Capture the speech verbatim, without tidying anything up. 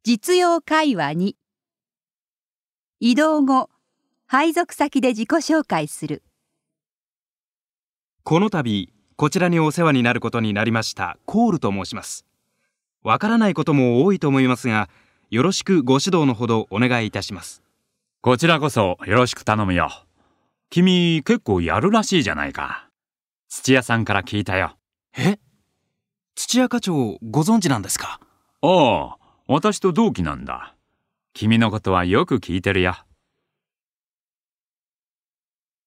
実用会話に。移動後、配属先で自己紹介する。 この度、こちらにお世話になることになりましたコールと申します。わからないことも多いと思いますが、よろしくご指導のほどお願いいたします。 こちらこそよろしく頼むよ。君結構やるらしいじゃないか。土屋さんから聞いたよ。 え？土屋課長ご存知なんですか？ ああ、私と同期なんだ。君のことはよく聞いてるよ。